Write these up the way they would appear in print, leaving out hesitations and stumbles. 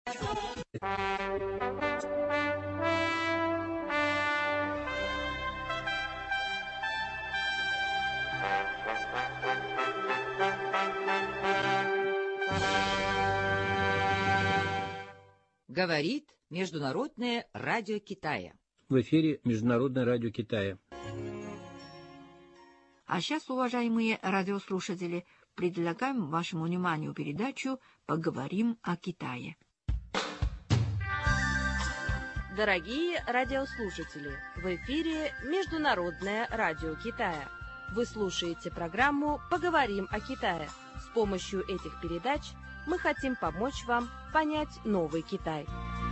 Говорит Международное радио Китая. В эфире Международное радио Китая. А сейчас, уважаемые радиослушатели, предлагаем вашему вниманию передачу «Поговорим о Китае». Дорогие радиослушатели, в эфире Международное радио Китая. Вы слушаете программу «Поговорим о Китае». С помощью этих передач мы хотим помочь вам понять новый Китай.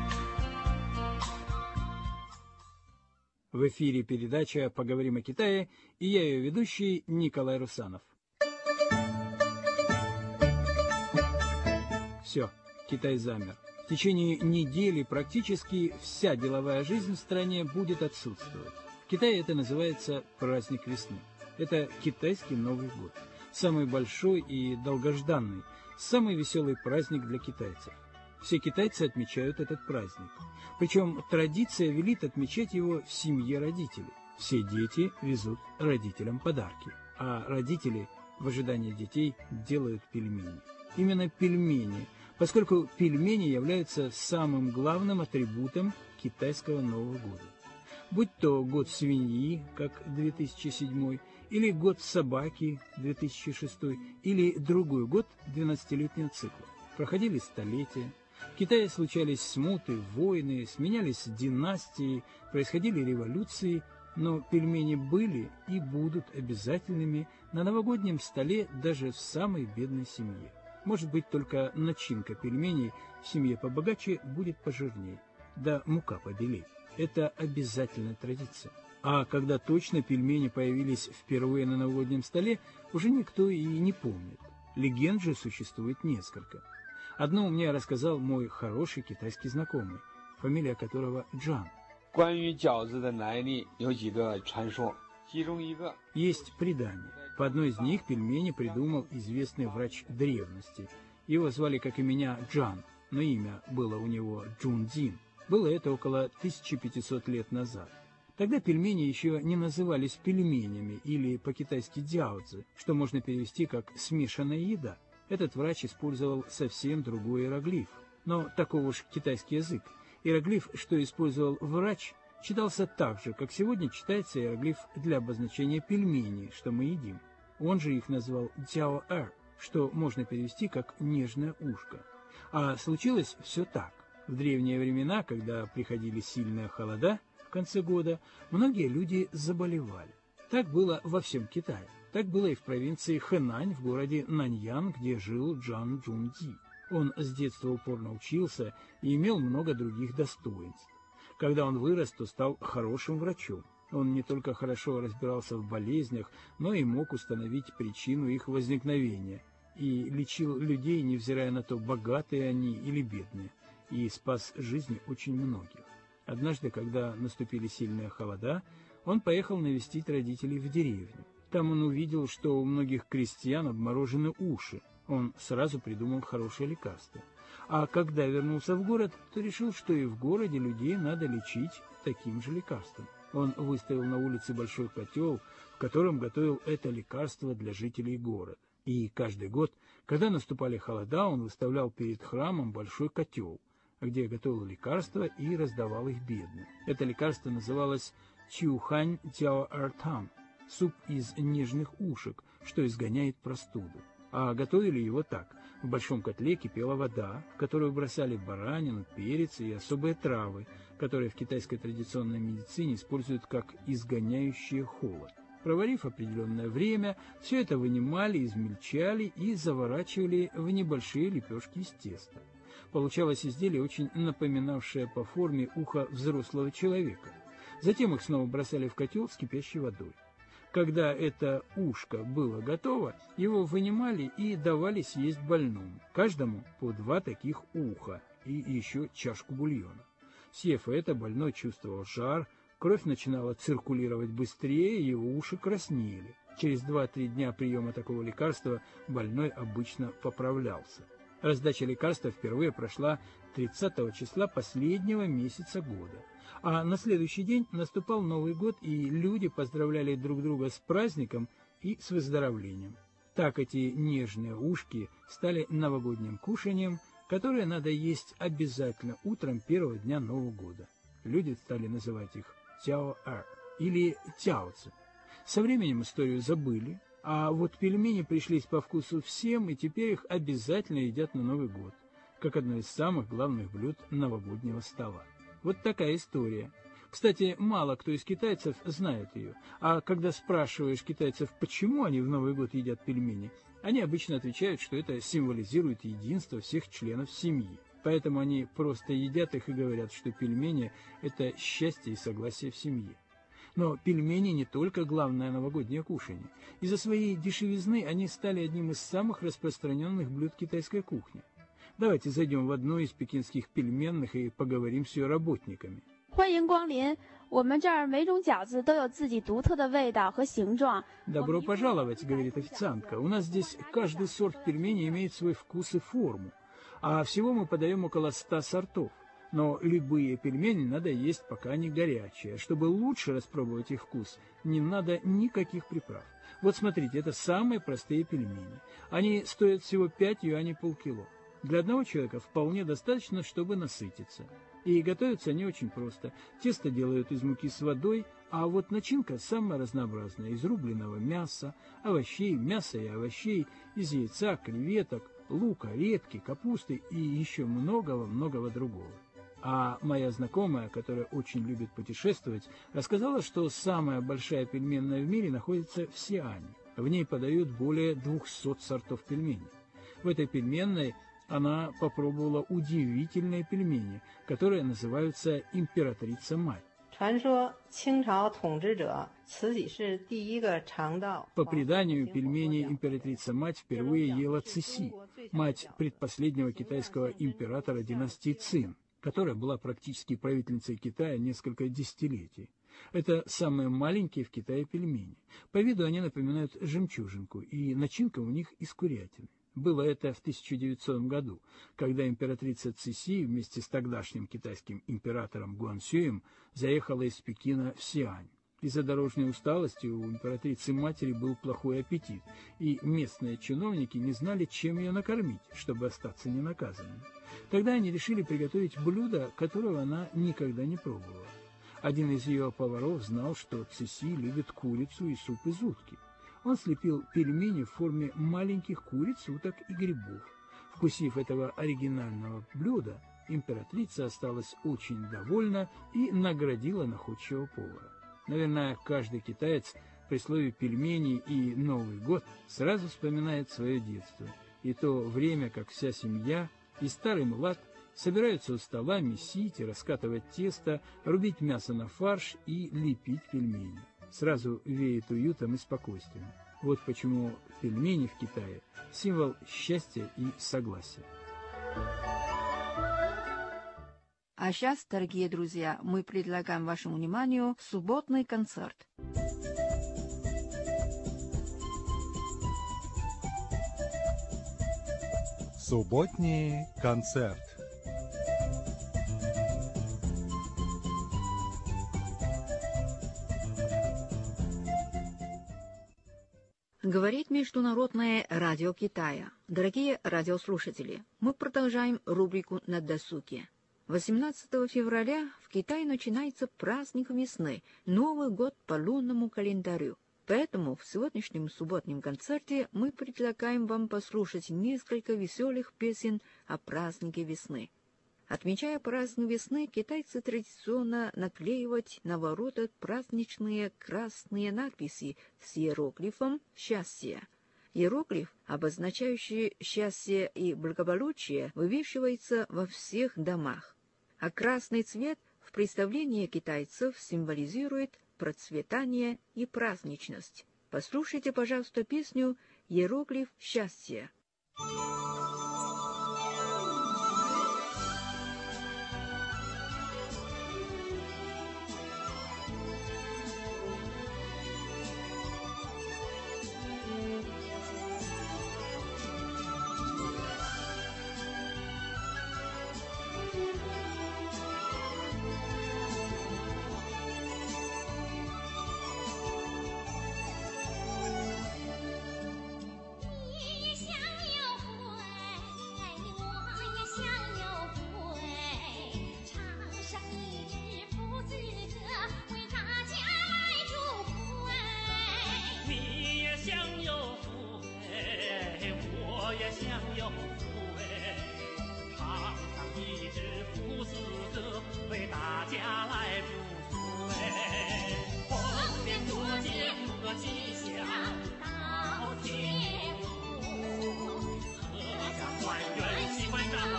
В эфире передача «Поговорим о Китае» и я ее ведущий Николай Русанов. Все, Китай замер. В течение недели практически вся деловая жизнь в стране будет отсутствовать. В Китае это называется праздник весны. Это китайский Новый год. Самый большой и долгожданный, самый веселый праздник для китайцев. Все китайцы отмечают этот праздник. Причем традиция велит отмечать его в семье родителей. Все дети везут родителям подарки, а родители в ожидании детей делают пельмени. Именно пельмени, поскольку пельмени являются самым главным атрибутом китайского Нового года. Будь то год свиньи, как 2007, или год собаки, 2006, или другой год 12-летнего цикла. Проходили столетия. В Китае случались смуты, войны, сменялись династии, происходили революции, но пельмени были и будут обязательными на новогоднем столе даже в самой бедной семье. Может быть, только начинка пельменей в семье побогаче будет пожирнее, да мука побелее. Это обязательная традиция. А когда точно пельмени появились впервые на новогоднем столе, уже никто и не помнит. Легенд же существует несколько. Одну мне рассказал мой хороший китайский знакомый, фамилия которого Джан. Есть предание. По одной из них пельмени придумал известный врач древности. Его звали, как и меня, Джан, но имя было у него Джунцзин. Было это около 1500 лет назад. Тогда пельмени еще не назывались пельменями или по-китайски дяоцзи, что можно перевести как «смешанная еда». Этот врач использовал совсем другой иероглиф. Но таков уж китайский язык. Иероглиф, что использовал врач, читался так же, как сегодня читается иероглиф для обозначения пельменей, что мы едим. Он же их назвал «дяо-эр», что можно перевести как «нежное ушко». А случилось все так. В древние времена, когда приходили сильные холода в конце года, многие люди заболевали. Так было во всем Китае. Так было и в провинции Хэнань, в городе Наньян, где жил Джан Джунцзи. Он с детства упорно учился и имел много других достоинств. Когда он вырос, то стал хорошим врачом. Он не только хорошо разбирался в болезнях, но и мог установить причину их возникновения. И лечил людей, невзирая на то, богатые они или бедные. И спас жизни очень многих. Однажды, когда наступили сильные холода, он поехал навестить родителей в деревню. Там он увидел, что у многих крестьян обморожены уши. Он сразу придумал хорошее лекарство. А когда вернулся в город, то решил, что и в городе людей надо лечить таким же лекарством. Он выставил на улице большой котел, в котором готовил это лекарство для жителей города. И каждый год, когда наступали холода, он выставлял перед храмом большой котел, где готовил лекарства и раздавал их бедным. Это лекарство называлось «Чиухань Тяо-Эр-Там» – суп из нежных ушек, что изгоняет простуду. А готовили его так. В большом котле кипела вода, в которую бросали баранину, перец и особые травы, которые в китайской традиционной медицине используют как изгоняющие холод. Проварив определенное время, все это вынимали, измельчали и заворачивали в небольшие лепешки из теста. Получалось изделие, очень напоминавшее по форме ухо взрослого человека. Затем их снова бросали в котел с кипящей водой. Когда это ушко было готово, его вынимали и давали съесть больному. Каждому по 2 таких уха и еще чашку бульона. Съев это, больной чувствовал жар, кровь начинала циркулировать быстрее, его уши краснели. Через 2-3 дня приема такого лекарства больной обычно поправлялся. Раздача лекарства впервые прошла 30 числа последнего месяца года. А на следующий день наступал Новый год, и люди поздравляли друг друга с праздником и с выздоровлением. Так эти нежные ушки стали новогодним кушанием, которое надо есть обязательно утром первого дня Нового года. Люди стали называть их тяо-эр или тяоцы. Со временем историю забыли, а вот пельмени пришлись по вкусу всем, и теперь их обязательно едят на Новый год, как одно из самых главных блюд новогоднего стола. Вот такая история. Кстати, мало кто из китайцев знает ее, а когда спрашиваешь китайцев, почему они в Новый год едят пельмени, они обычно отвечают, что это символизирует единство всех членов семьи. Поэтому они просто едят их и говорят, что пельмени – это счастье и согласие в семье. Но пельмени не только главное новогоднее кушанье. Из-за своей дешевизны они стали одним из самых распространенных блюд китайской кухни. Давайте зайдем в одну из пекинских пельменных и поговорим с ее работниками. 欢迎光临，我们这儿每种饺子都有自己独特的味道和形状。 Добро пожаловать, говорит официантка. У нас здесь каждый сорт пельменей имеет свой вкус и форму. А всего мы подаем около 100 сортов. Но любые пельмени надо есть, пока они горячие. Чтобы лучше распробовать их вкус, не надо никаких приправ. Вот смотрите, это самые простые пельмени. Они стоят всего 5 юаней полкило. Для одного человека вполне достаточно, чтобы насытиться. И готовятся они очень просто. Тесто делают из муки с водой, а вот начинка самая разнообразная. Из рубленого мяса, овощей, мяса и овощей, из яйца, креветок, лука, редьки, капусты и еще многого-многого другого. А моя знакомая, которая очень любит путешествовать, рассказала, что самая большая пельменная в мире находится в Сиане. В ней подают более 200 сортов пельменей. В этой пельменной она попробовала удивительные пельмени, которые называются «Императрица-мать». По преданию, пельмени императрица-мать впервые ела Цыси, мать предпоследнего китайского императора династии Цин, которая была практически правительницей Китая несколько десятилетий. Это самые маленькие в Китае пельмени. По виду они напоминают жемчужинку, и начинка у них из курятины. Было это в 1900 году, когда императрица Цыси вместе с тогдашним китайским императором Гуансюем заехала из Пекина в Сиань. Из-за дорожной усталости у императрицы-матери был плохой аппетит, и местные чиновники не знали, чем ее накормить, чтобы остаться ненаказанными. Тогда они решили приготовить блюдо, которого она никогда не пробовала. Один из ее поваров знал, что Цыси любит курицу и суп из утки. Он слепил пельмени в форме маленьких куриц, уток и грибов. Вкусив этого оригинального блюда, императрица осталась очень довольна и наградила находчивого повара. Наверное, каждый китаец при слове «пельмени» и «Новый год» сразу вспоминает свое детство. И то время, как вся семья и старый млад собираются у стола месить и раскатывать тесто, рубить мясо на фарш и лепить пельмени. Сразу веет уютом и спокойствием. Вот почему пельмени в Китае – символ счастья и согласия. А сейчас, дорогие друзья, мы предлагаем вашему вниманию субботний концерт. Субботний концерт. Говорит Международное радио Китая. Дорогие радиослушатели, мы продолжаем рубрику «На досуге». 18 февраля в Китае начинается праздник весны, Новый год по лунному календарю. Поэтому в сегодняшнем субботнем концерте мы предлагаем вам послушать несколько веселых песен о празднике весны. Отмечая праздник весны, китайцы традиционно наклеивают на ворота праздничные красные надписи с иероглифом «Счастье». Иероглиф, обозначающий счастье и благополучие, вывешивается во всех домах. А красный цвет в представлении китайцев символизирует процветание и праздничность. Послушайте, пожалуйста, песню «Иероглиф счастья».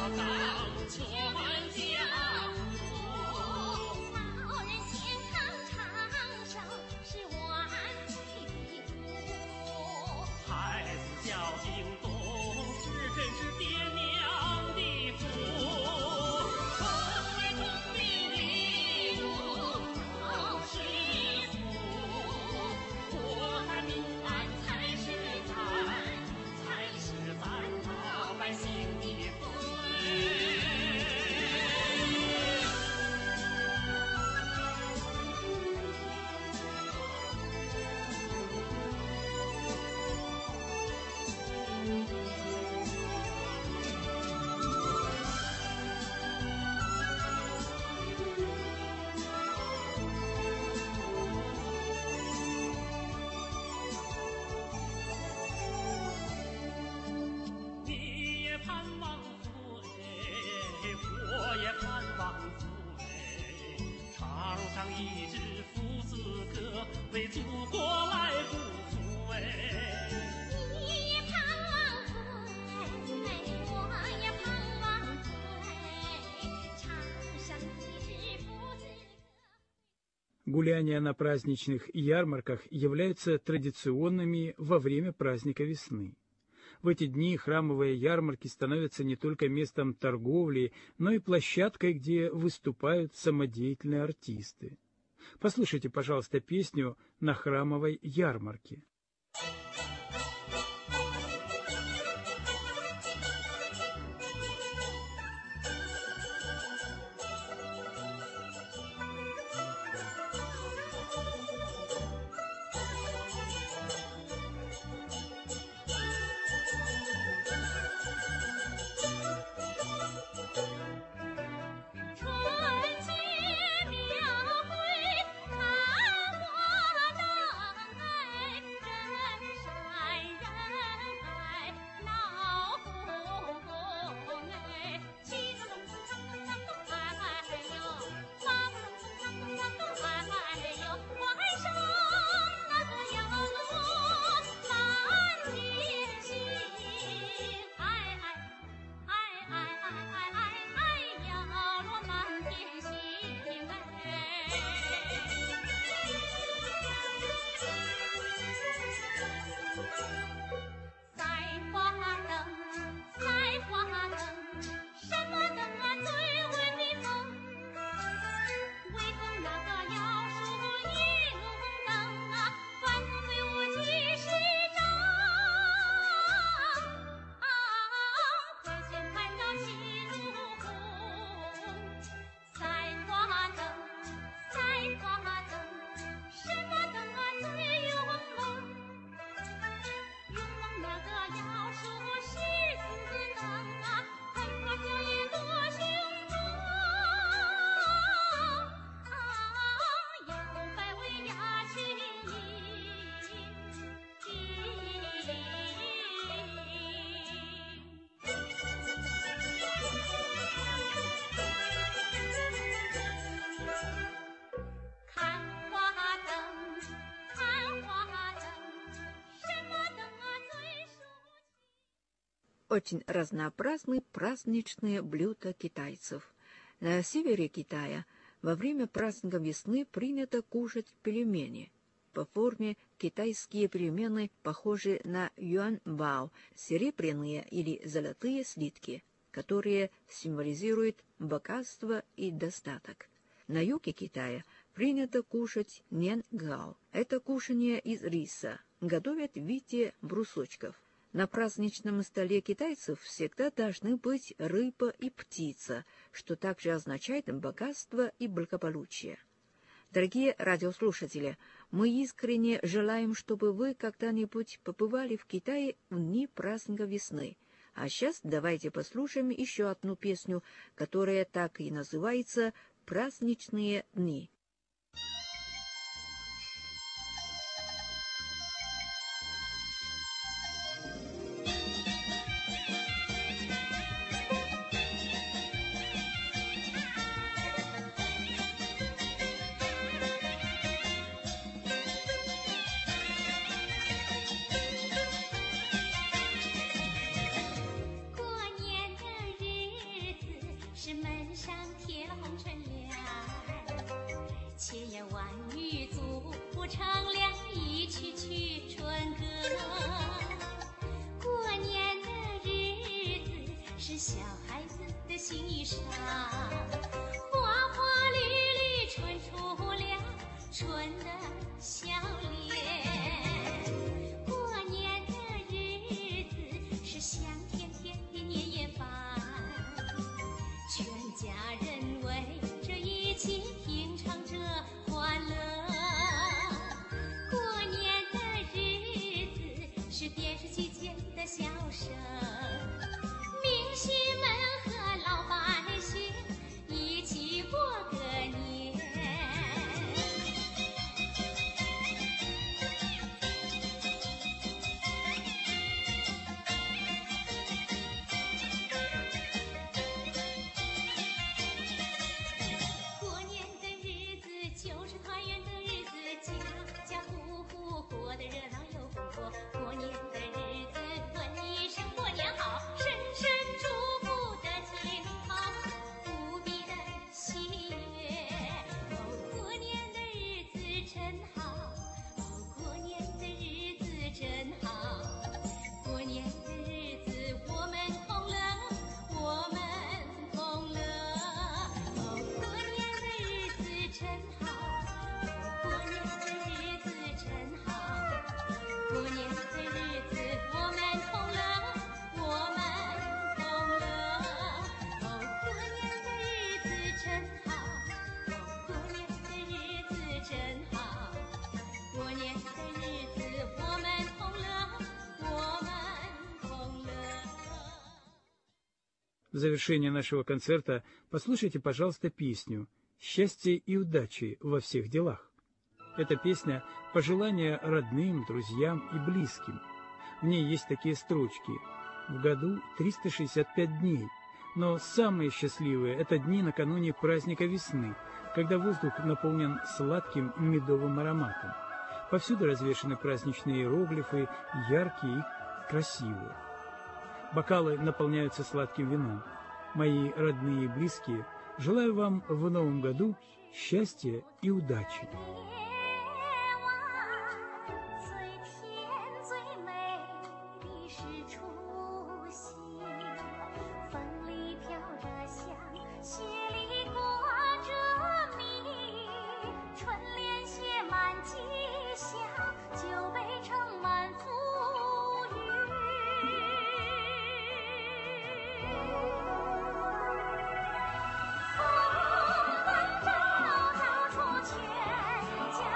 Гуляния на праздничных ярмарках являются традиционными во время праздника весны. В эти дни храмовые ярмарки становятся не только местом торговли, но и площадкой, где выступают самодеятельные артисты. Послушайте, пожалуйста, песню «На храмовой ярмарке». Очень разнообразны праздничные блюда китайцев. На севере Китая во время праздника весны принято кушать пельмени. По форме китайские пельмени похожи на юанбао, серебряные или золотые слитки, которые символизируют богатство и достаток. На юге Китая принято кушать нянгао. Это кушанье из риса, готовят в виде брусочков. На праздничном столе китайцев всегда должны быть рыба и птица, что также означает богатство и благополучие. Дорогие радиослушатели, мы искренне желаем, чтобы вы когда-нибудь побывали в Китае в дни праздника весны. А сейчас давайте послушаем еще одну песню, которая так и называется «Праздничные дни». 是门上贴了红春联，千言万语足不成两，一曲曲春歌。过年的日子是小孩子的新衣裳，花花绿绿春出了春的笑脸。过年的日子是香甜甜的年夜饭，全家人围着一起品尝着欢乐。过年的日子是电视机前的笑声，明星们和老百姓一起过个年。过年的日子就是团圆的日子，家家户户过得热闹又红火。过年的日子问一声过年好，深深祝福的镜头无比的喜悦。哦，过年的日子真好，哦，过年的日子真好。过年的日子我们同乐，我们同乐。哦，过年的日子真好，哦，过年的日子真好。过年的日子我们同乐，我们同乐。哦，过年的日子真好，哦，过年的日子真好。过年的日子我们同乐，我们同乐。 В завершение нашего концерта послушайте, пожалуйста, песню «Счастья и удачи во всех делах». Эта песня – пожелания родным, друзьям и близким. В ней есть такие строчки: «В году 365 дней, но самые счастливые – это дни накануне праздника весны, когда воздух наполнен сладким медовым ароматом. Повсюду развешаны праздничные иероглифы, яркие и красивые. Бокалы наполняются сладким вином. Мои родные и близкие, желаю вам в новом году счастья и удачи». 家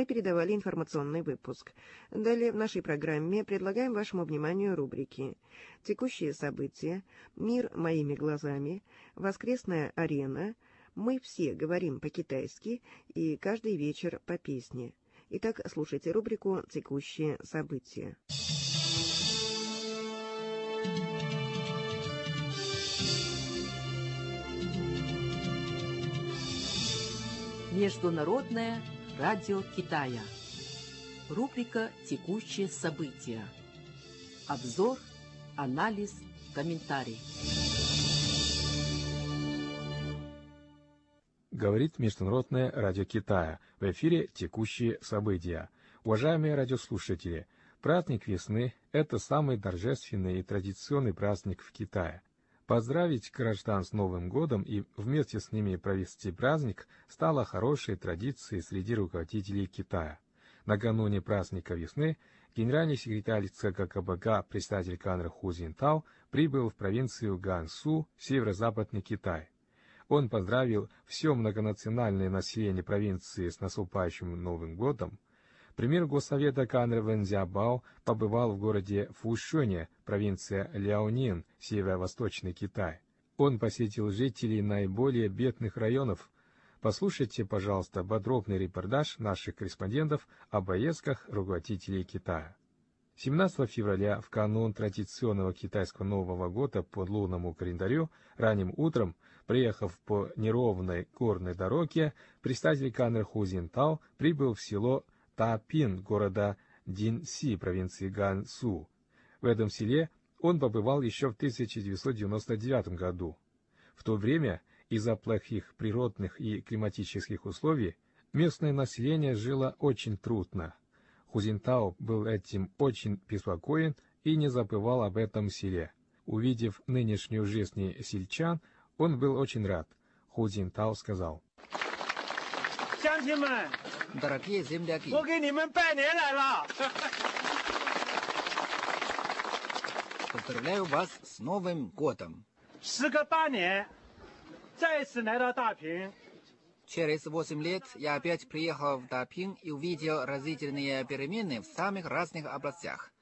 мы передавали информационный выпуск. Далее в нашей программе предлагаем вашему вниманию рубрики «Текущие события», «Мир моими глазами», «Воскресная арена», «Мы все говорим по-китайски» и «Каждый вечер по песне». Итак, слушайте рубрику «Текущие события». Международное радио Китая. Рубрика «Текущие события». Обзор, анализ, комментарий. Говорит Международное радио Китая. В эфире «Текущие события». Уважаемые радиослушатели, праздник весны – это самый торжественный и традиционный праздник в Китае. Поздравить граждан с Новым годом и вместе с ними провести праздник стало хорошей традицией среди руководителей Китая. Накануне праздника весны генеральный секретарь ЦК КПК, председатель КНР Ху Цзиньтао прибыл в провинцию Ганьсу, северо-западный Китай. Он поздравил все многонациональное население провинции с наступающим Новым годом. Премьер Госсовета КНР Вэн Цзябао побывал в городе Фушюне, провинция Ляонин, северо-восточный Китай. Он посетил жителей наиболее бедных районов. Послушайте, пожалуйста, подробный репортаж наших корреспондентов о поездках руководителей Китая. 17 февраля, в канун традиционного китайского Нового года по лунному календарю, ранним утром, приехав по неровной горной дороге, представитель КНР Ху Цзиньтао прибыл в село Тапин города Динси, провинции Ганьсу. В этом селе он побывал еще в 1999 году. В то время из-за плохих природных и климатических условий местное население жило очень трудно. Ху Цзиньтао был этим очень беспокоен и не забывал об этом селе. Увидев нынешнюю жизнь сельчан, он был очень рад. Ху Цзиньтао сказал: Дорогие земляки, поздравляю вас с Новым годом. Через 8 лет я опять приехал в Дапин и увидел разительные перемены в самых разных областях.